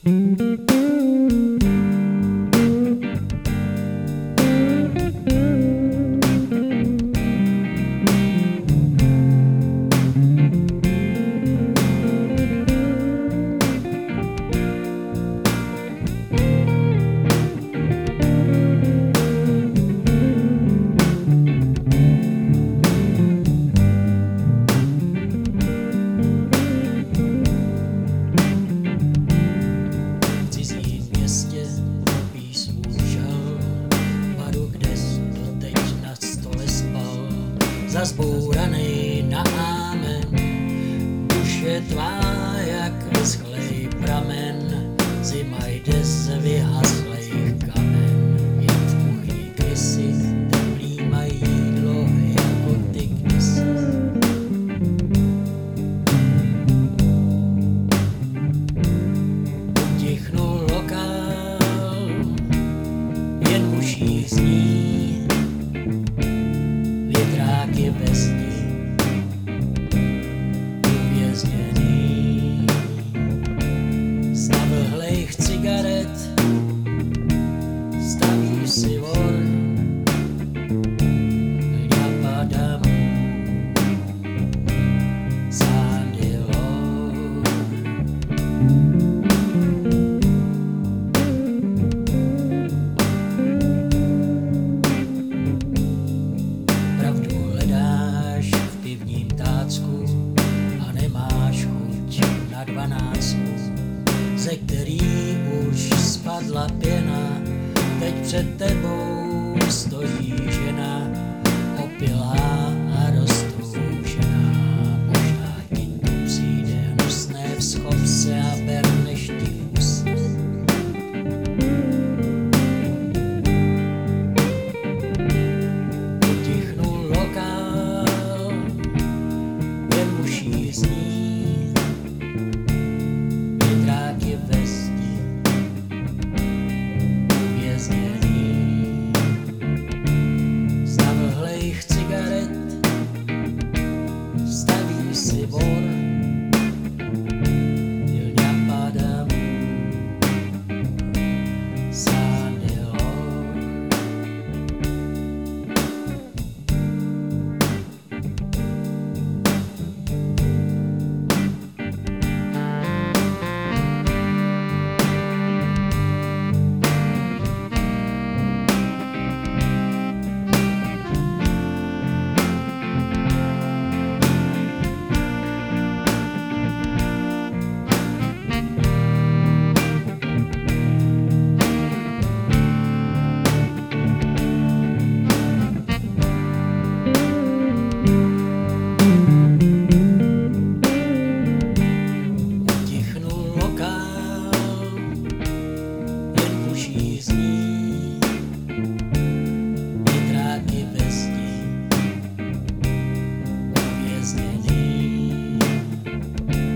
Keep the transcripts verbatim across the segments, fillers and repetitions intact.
Zazbouranej na ámen, duše tvá jak vyschlej pramen, zima jde z vyhaslejch kamen, jen v kuchyni krysy teplý mají jídlo jako ty kdysi. Utichnul lokál, jen uší zní, větrák je ve zdi, uvězněný. Z navlhlejch cigaret staví si vor, napadám zádělo. A nemáš chuť na dvanáctku, ze který už spadla pěna, teď před tebou stojí žena, opilá a roztroušená. Možná ti to přijde hnusné, vzchop se a ber, než ti usne. Utichnul lokál, uší zní, větrák je ve zdi, uvězněný. Z navlhlejch cigaret staví si vor, Ilňa padá mu zádělo.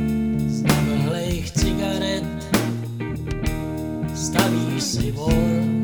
Staví si vor,